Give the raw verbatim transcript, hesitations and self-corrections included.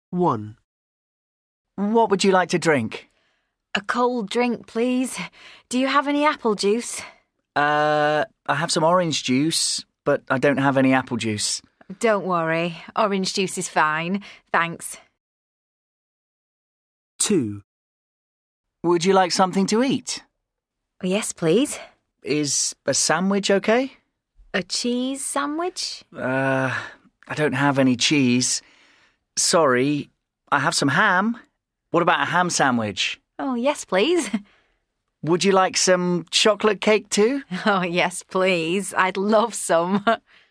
one. What would you like to drink? A cold drink, please. Do you have any apple juice? Uh, I have some orange juice, but I don't have any apple juice. Don't worry. Orange juice is fine. Thanks. two. Would you like something to eat? Yes, please. Is a sandwich okay? A cheese sandwich? Uh, I don't have any cheese. Sorry, I have some ham. What about a ham sandwich? Oh, yes, please. Would you like some chocolate cake too? Oh, yes, please. I'd love some.